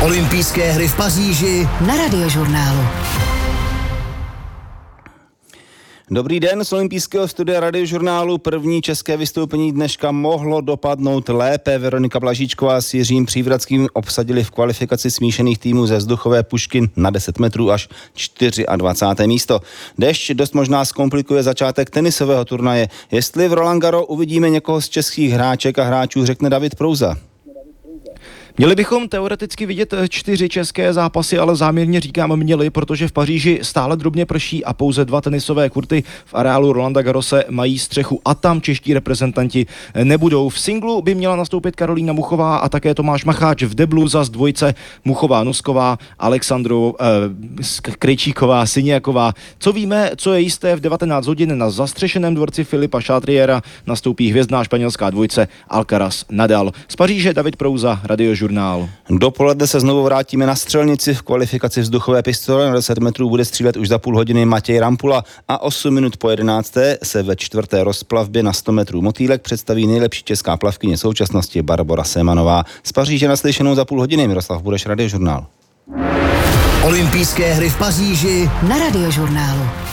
Olympijské hry v Paříži na Radiožurnálu. Dobrý den, z olympijského studia Radiožurnálu. První české vystoupení dneška mohlo dopadnout lépe. Veronika Blažíčková s Jiřím Přívratským obsadili v kvalifikaci smíšených týmů ze vzduchové pušky na 10 metrů až 24. místo. Déšť dost možná zkomplikuje začátek tenisového turnaje. Jestli v Roland Garros uvidíme někoho z českých hráček a hráčů, řekne David Prouza. Měli bychom teoreticky vidět 4 české zápasy, ale záměrně říkám měli, protože v Paříži stále drobně prší a pouze 2 tenisové kurty v areálu Rolanda Garrose mají střechu a tam čeští reprezentanti nebudou. V singlu by měla nastoupit Karolína Muchová a také Tomáš Macháč, v deblu zas dvojce Muchová-Nosková, Krejčíková, Syniaková. Co víme, co je jisté, v 19 hodin na zastřešeném dvorci Filipa Chatriera nastoupí hvězdná španělská dvojce Alcaraz Nadal. Z Paříže David Prouza, Radiožurnál. Dopoledne se znovu vrátíme na střelnici. V kvalifikaci vzduchové pistole na 10 metrů bude střílet už za půl hodiny Matěj Rampula a 8 minut po 11. se ve 4. rozplavbě na 100 metrů motýlek představí nejlepší česká plavkyně současnosti Barbora Semanová. Z Paříže naslyšenou za půl hodiny. Miroslav Bureš, Radiožurnál. Olympijské hry v Paříži na Radiožurnálu.